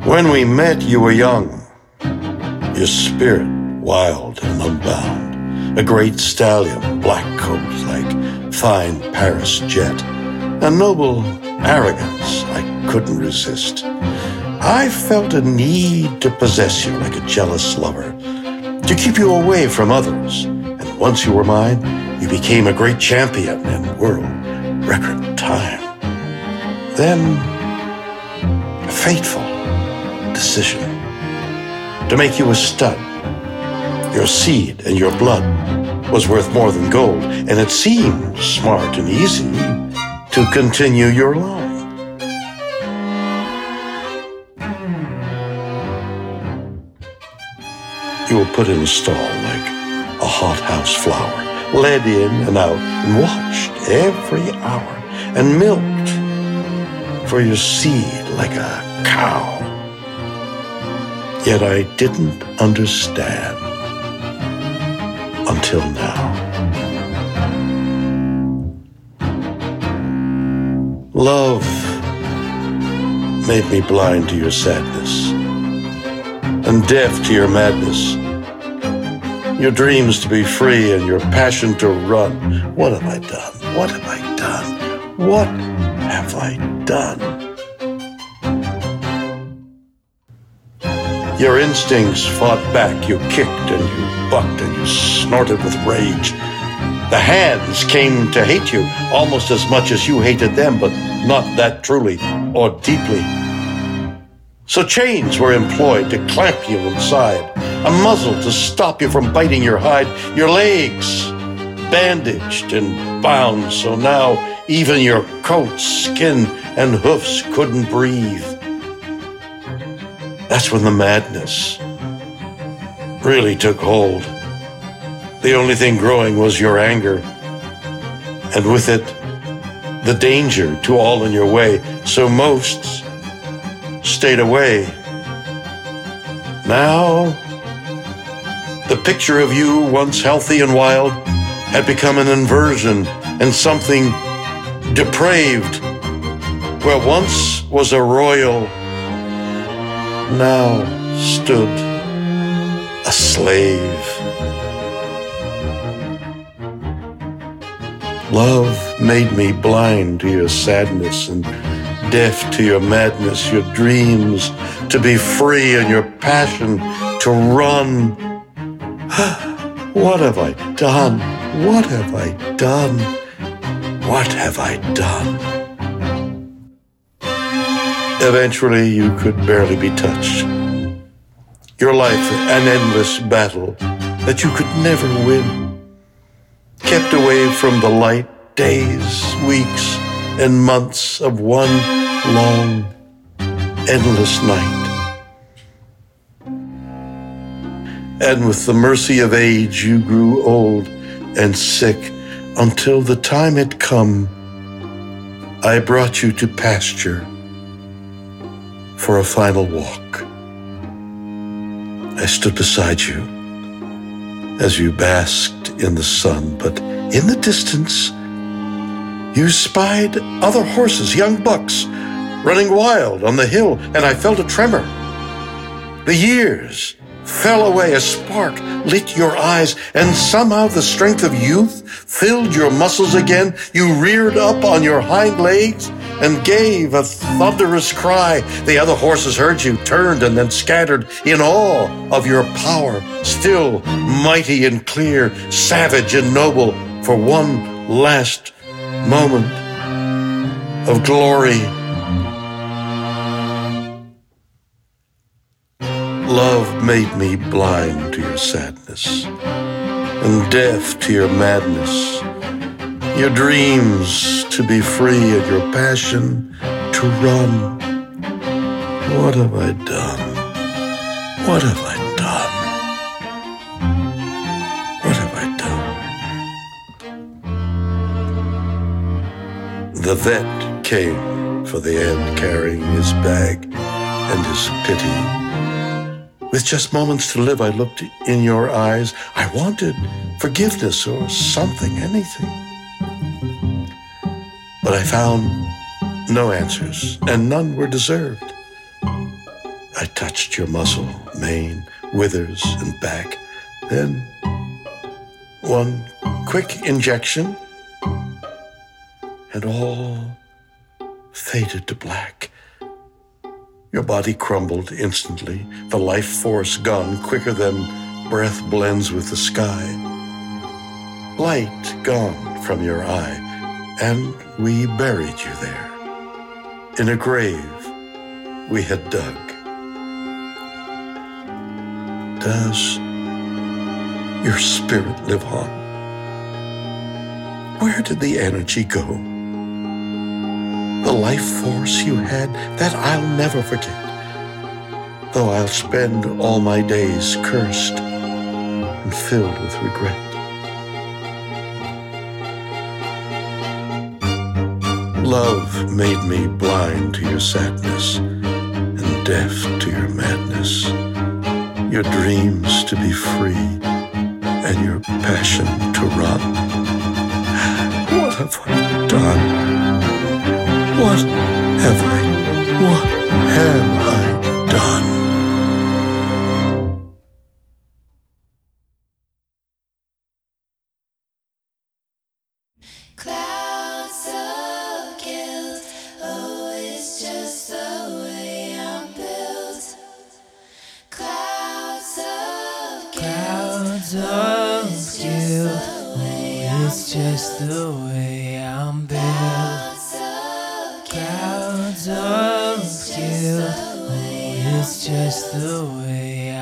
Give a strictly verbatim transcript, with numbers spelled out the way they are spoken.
When we met, you were young, your spirit wild and unbound, a great stallion, black coat like fine Paris jet, a noble arrogance I couldn't resist. I felt a need to possess you like a jealous lover, to keep you away from others. And once you were mine, you became a great champion in world record time. Then, a fateful decision to make you a stud. Your seed and your blood was worth more than gold, and it seemed smart and easy to continue your line. You were put in a stall like a hothouse flower, led in and out and watched every hour, and milked for your seed like a cow. Yet I didn't understand until now. Love made me blind to your sadness and deaf to your madness, your dreams to be free and your passion to run. What have I done? What have I done? What have I done? Your instincts fought back. You kicked and you bucked and you snorted with rage. The hands came to hate you almost as much as you hated them, but not that truly or deeply. So chains were employed to clamp you inside, a muzzle to stop you from biting your hide, your legs bandaged and bound, so now even your coat, skin, and hoofs couldn't breathe. That's when the madness really took hold. The only thing growing was your anger, and with it, the danger to all in your way, so most stayed away. Now, the picture of you, once healthy and wild, had become an inversion and something depraved. Where once was a royal, now stood a slave. Love made me blind to your sadness and deaf to your madness, your dreams to be free and your passion to run. What have I done? What have I done? What have I done? Eventually, you could barely be touched. Your life an endless battle that you could never win. Kept away from the light days, weeks, and months of one long, endless night. And with the mercy of age, you grew old and sick until the time had come. I brought you to pasture for a final walk. I stood beside you as you basked in the sun, but in the distance, you spied other horses, young bucks, running wild on the hill, and I felt a tremor. The years fell away, a spark lit your eyes, and somehow the strength of youth filled your muscles again. You reared up on your hind legs and gave a thunderous cry. The other horses heard you, turned, and then scattered in awe of your power, still mighty and clear, savage and noble, for one last moment of glory. Love made me blind to your sadness and deaf to your madness, your dreams to be free and your passion to run. What have I done? What have I done? What have I done? The vet came for the end, carrying his bag and his pity. With just moments to live, I looked in your eyes. I wanted forgiveness or something, anything. But I found no answers, and none were deserved. I touched your muscle, mane, withers, and back. Then one quick injection, and all faded to black. Your body crumbled instantly, the life force gone quicker than breath blends with the sky. Light gone from your eye, and we buried you there, in a grave we had dug. Does your spirit live on? Where did the energy go? The life force you had, that I'll never forget, though I'll spend all my days cursed and filled with regret. Love made me blind to your sadness and deaf to your madness, your dreams to be free and your passion to run. What have I done? What have I, what have I done? Clouds of guilt, oh, it's just the way I'm built. Clouds of guilt, Clouds of guilt, oh, it's just the way I'm built. Clouds of guilt, oh, it's just the way